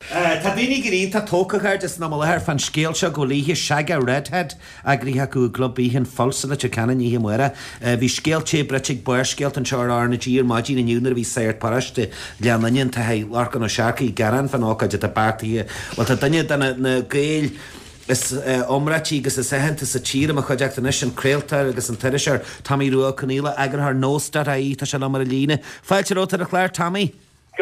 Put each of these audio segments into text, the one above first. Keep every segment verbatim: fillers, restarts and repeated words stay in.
Tá daoine gurí tá tócachair is na mthir fan scéalse go líthe seaga redhead a gríthe go globíhinn falsa le canan í muire. Bhí scéalté bretig buir scéalt an seir arna dír maidí na nniunar bhí séir paraiste leanainn tá larcan ó seacaí garan fan ácaide a bartaí. Well tá daine na gail is omratí agus is sehananta sa tíra a chuideachta na sin creaaltar agus an tuiriseir Tommy Rua Conila agur th nóstar a í tá se le mar a lína. Fáilte rótar a chléir Tommy?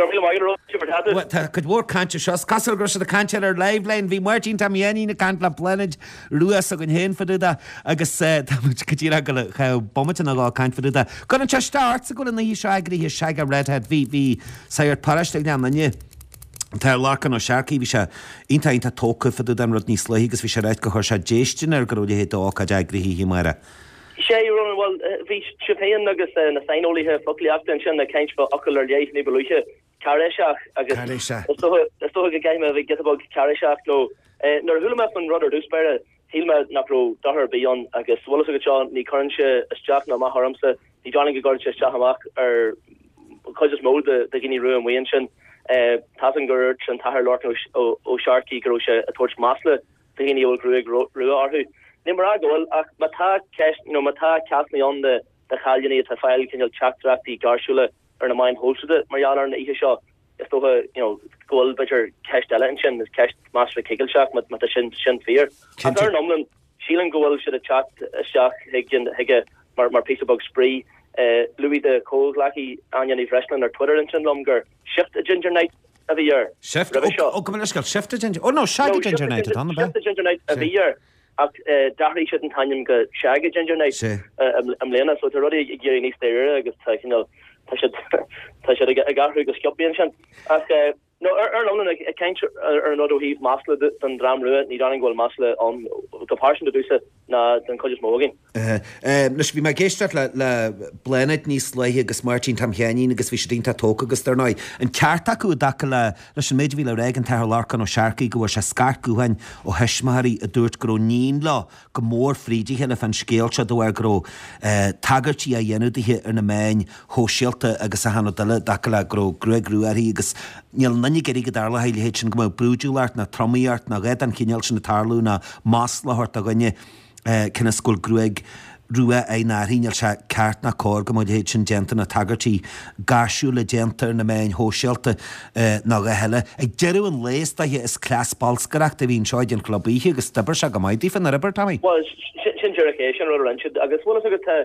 Could work can't you shows Castle Grush the Cancer live line V Martin Tamiani na Cantla Planet Lewis again hen for that I guess said could you go how Bomberton all can't for that gonna just start to go in the shaggy his shaggy redhead V V Sayre Parish down on you Tá larcan ó seacaí bhí se ionta ionta tóca fa dúd an rud níos luí agus bhí se réit go chuir se déistin ar go rúla hé dócha deagraí hí mara. sé run well bhí sipéan agus na sainolíthe fogliaachta an sin na ceint fa ocail ar léith ní beluche Carisach agus is tó go gaime bhí getbog Carisach nó nar thula fan rudder dúspére hílme nachró dahar bíon agus bhla go teán ní chuintse isteach na má harmsa ní Johnny go gáirte teach ar chuidir mód de gine ruúm mhaon sin Tasan Gurch and Tahar Lord o Sharky Grosha a torch masla thingy old Grug Ruarhu. Nimarago Mata Kesh no Mata cast me on the the Haljani at a file can you chat the Garshula or a mine hosted it Mariana and Isha if over you know goal better cash deletion is cash master kegel shock with Mata Shin Shin Fear. Other Nomlin Sheelan goal should have chat a shock Higgin Higga Mar Mar piece of bug spree. Uh, Louis the Cole Lackey Anya Freshman or Twitter and Longer shift a ginger night every year. Shift oh come on let's go shift a ginger oh no shag no, ginger night on the shift a ginger night every year. Uh Dahri shouldn't hanyam go shag a ginger night. Uh I'm Lena so to already gearing east there I guess you know I should I should get a guy who goes scopian shan. Uh no er London a kind or another heave masla than dram ruin ní running goal masla on the portion to do so na den could just mogging. Uh um let's be my guest le le Blenet níos leihe agus Martin Tamheanin agus vi dínta tóca agus der noi an carta go dakala leis an méidhí le regan tar larcan ó Sharky go se scar gohain ó heismarí a dúirt gro nín lá go mór frídí hele fan scéalte do ar gro tagartí a dhéanúdithe ar na main hóisialta agus a hanna dile dakala gro gruagruarí agus níl nanne gerí go darla heile héit sin go brúdúlart na tromíart na réad an cinneal sin na tarlú na másla hort a gonne cinna scoil gruag rua é na híneal se ceart na cór go mod héit sin genta na tagartí gasú le gentar na main hóisialta na ga heile ag deirú an léis da hi is clásbalsgarach a bhín seid an clubbíhi agus stabar se go maidí fan arbor Tommy. Well sin jurisdiction ru an agus bhla a go te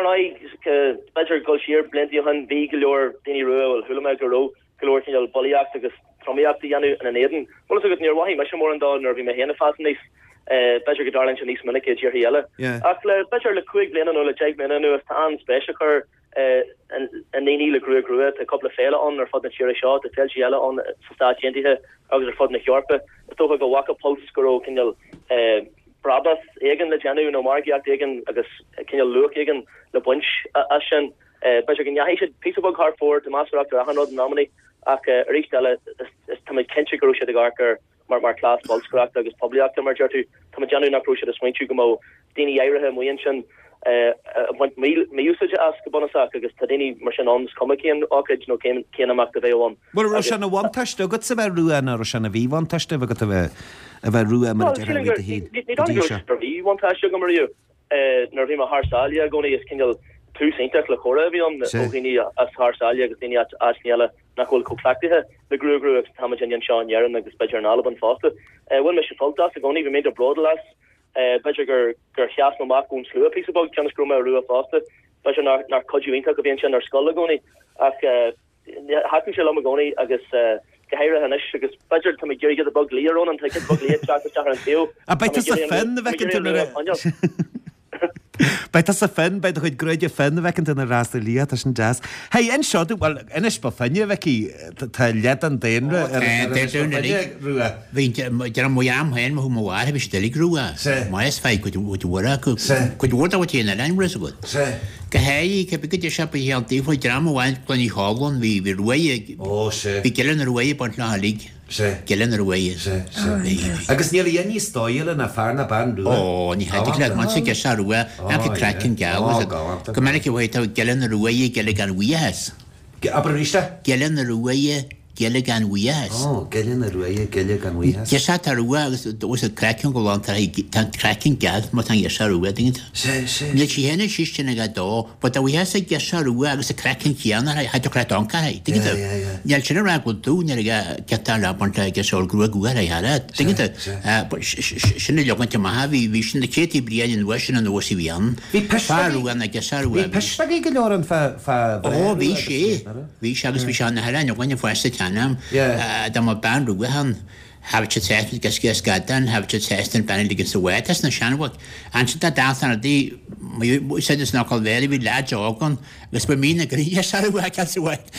nar better go siir blendí han bhí goor daine ruúil thula me go ro goor cinal bolíach agus tromiach anu an an éden bhla a go níor wahí me sem mór an dá nar bhí me héna fas níos Uh, better get darling Chinese minicate here yella. Yeah. After better le quick blend no le check me no is tan special car uh and and they need le grew grew a couple of fail on or for the cheer shot the tell yella on start gente here agus for the Yorpa to go walk up post score can you uh Brabus again le Janu no mark yak again agus can you look again the bunch ashen uh better can ya should piece of bug hard for the master after one hundred nominee aka reach dela is to my kenchi grosha the garker mar mar class balscrack agus public mar tu tam janu na crusha the swing chu go dini irahe moyenshan uh want me me usage ask bonasa agus tadini marshanons comican okage no came came amak the one well Russian one touch to got some ruin or Russian v one touch to got a a ruin man to the heat the one touch go mar you uh nervima harsalia goni is kindle two saintas la chora bhíon óghine as harsalia agus daine asniala nachhol coclactithe le grú grú Tamajan and Sean Yaron agus bejar an Alban Foster uh when me faltas a goni we made a broadlas uh bejar gur gur chias no mak un slua piece about Jonas Groma Rua Foster bejar nar nar cojuinta go bien nar skola goni ach hatin se lamagoni agus uh geheire han is agus bejar tam geri get the bug leer on and take it bug leer chat chat and feel a bit is a fan the vacant Bei tas a fan bei chuid groide fan vecant in a rasta lí as an jazz. Hey en shot well inis ba fanne veki tá let an dénre ruúa. Vín jar mo am hen mo mo war heb stelig ruúa. Mais fei go go wara go go wota wat in an res go. Ge hei ke be get shop hi anti fo dram wan plani hagon vi vi ruie. Oh se. Vi kellen ruie pont na lig. Se. Kellen ruie. Se. Agus níl yenni stoile na farna ban ruúa. Oh, ni het ik man se ge ruúa. An cracking gal. Come on, you wait out gellen ruie gelle gan we has. Aber rista? Gellen ruie geile gan wias. Oh, geile na ruaie, geile gan wias. Gesat ar rua, os a cracking go lan tan cracking gad, ma tan gesar rua dingit. Se, se. Ne chi henne shishin ga do, but a wias a gesar rua, agus a cracking kiana, ha to crack on kai, dingit. Ja, ja, ja. Nel chine ra go do, ne ga gatar la panta gesol grua gua ra hara, dingit. Uh, shine logan te mahavi, vi shin de keti brian in washin and osi vian. Vi pesharu an a gesar rua. Vi pesharu geloran fa fa. Oh, vi she, vi shagus vi shan hara, no when you first Tanam, uh, the Maban Ruhan, have it test with Gaskas Gadan, have it test and Banning against the wet, that's no Shanwood. And should that down on a day, we said it's not called very with large organ, because we mean agree, yes, I work as the wet.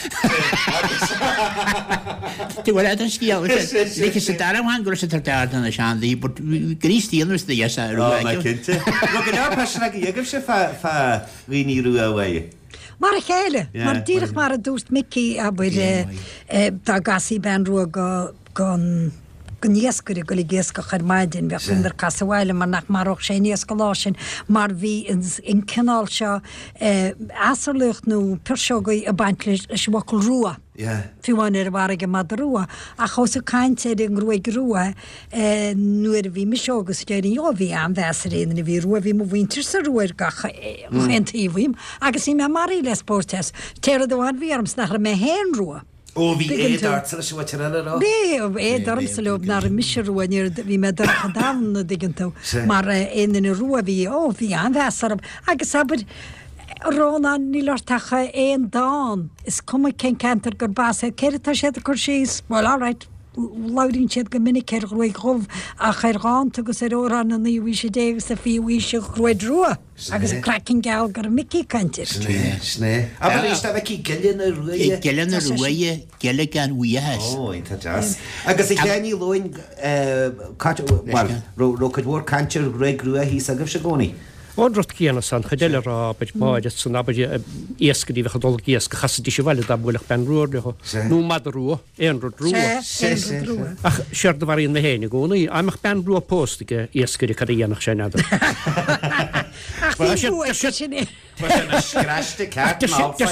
To what other skill, because the Darawan goes to the Dard on the Shandy, but Greece the others, the yes, I wrote. Look at our passion like you give fa we need to away. Mar a chéile, mar díirech mar a dúst Mickey a bud tá gasí ben rua go gon gníascurí go géasca charmaidin bheith fundar casáile mar nach marach sé níos go lásin mar bhí in canál seo asarlucht nó persógaí a baintlis a sibhacail rua. Fiúin ar bharige mad rua a chósa cainte an gruig rua nuair bhí me seogus déirí ó bhí an bhesaréan na bhí rua bhí mo bhaintir sa ruair gacha chéntaíhím agus í me marí les póstes téad doháin bhíarms nach me héin rua. O bhí édart sa se bhaid rá? Bé édarm sa leob nar misisiúainir bhí me dar chadána digantó mar éana rua bhí ó bhí an bhesarm agus sabid Rona ní lortacha éon dáin is cuma cén cantar gur basa céirtá sé a chu síos well all right laurín siad go minic ceir roiig chomh a chairgáin agus ar órán na bhí sé dégus a fihí se roiid rua agus a cracking gal gur micí cantir. Sné, sné. A bhí sta bheith geile na ruaie. Geile na ruaie, geile gan wias. Oh, inta jas. Agus i cheanní loin well, ro could work cantir roiig rua hí a gibh se gcónaí. Ondrot cíanana san chadeile rá beit máide san abide iascadí bhecha dul giasca chasadí se bhile bhfuilach ben ruúr leho. Nú mad rua, éonrod rua. Ach seir do bharíon na héine gcónaí, aimach ben rua póstige iascadí cad dhéanach sé nada. Ach bhí rua sinné. Scratchte cat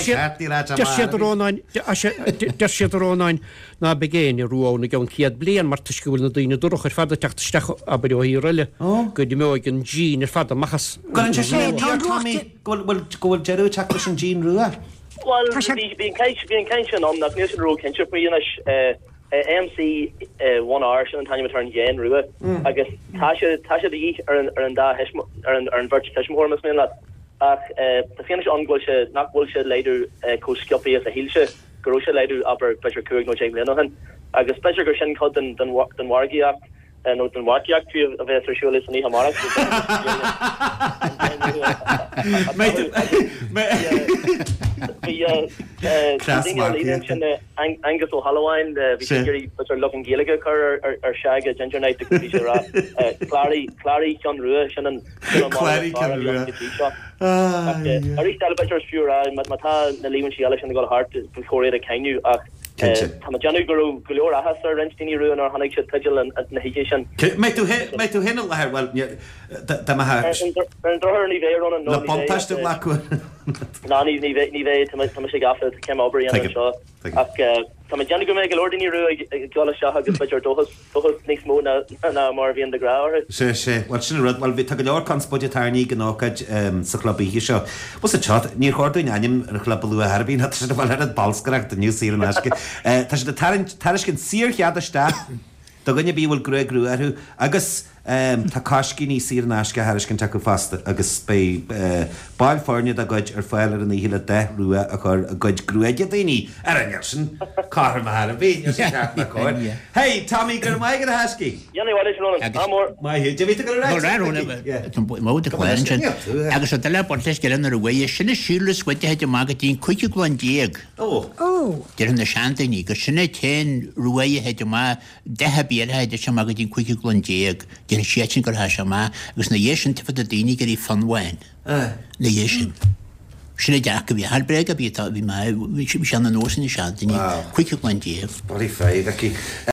Der sé rónáin ná begéine ruána gan ciad blian mar tuisciúil na daoine dúach ar fada teachtasteach a bud í riile go dí méid an Jean ar fada machas. Gan sé gohfuil jeú teach an Jean ruúa? Well, bhíon caiint sin an nach níos an rú cinir faoíonas M C one hour sin an taine tar an ghéin ruúa agus tá sé dí ar an dá ar an bhirt teismórmas mé le ach tá féanana se angóil se nachhfuil se leidir cósciopaí a híilse goró se leidir aber beir cuaig nó sé léanahan agus beir gur sin chud den wargiaach nó den wargiaach tú a bheith siúla san ní hamara Angus ó Halloween vi looking Gaelige kar ar shag a ginger night Clary Clary John Rua sin Clary John Rua Ari stal better fura mat mata na lewen she election got heart before it came ach Tá Janu guru goor a has rentini ruin or hannig tugel and navigation. Me to hit me to hin le well da ma ha dro ni ve on no pontast black Na ni ni ni ve to se gafe came over and shaw Tá Janu go me ordinary ru go sha agus better dohus dohus next mo na na mar vi in the ground. Se se wat sin rud well vi tag leor kan budgetarní gnokad um sa club hi seo. Was a chat ní chorduin anim ar club lu a harbín hat se bhil had balskarach de New Zealand aske. Tá se de tarcin sir chead sta. Do gonne bíhfuil grú grú agus tá cáiscí ní sír náisce hariscin take fasta agus bé bailfáne a goid ar fáil ar an híle de ruúa a chu goid grúide daoine ar an sin cáir mar a bhí cáir. Hey, Tommy gur mai gur hascí? Mai de ví go mód agus a le bon leis gean ar a bhé sinna siúlas weite heit magatín cuiice gláin déag. Ó Dear na seantaí go sinna té ruaie heit má dethe bíalheid sem magatín cuiice gláin déag. Dear siatin gur ha má agus na dhéisisin tifa a daoine gur í fanhhain. Na dhéisisin. Sinna deach go bhí halbrega bí bhí seanna nósin i seantaí cuiice gláin déag. Bari fé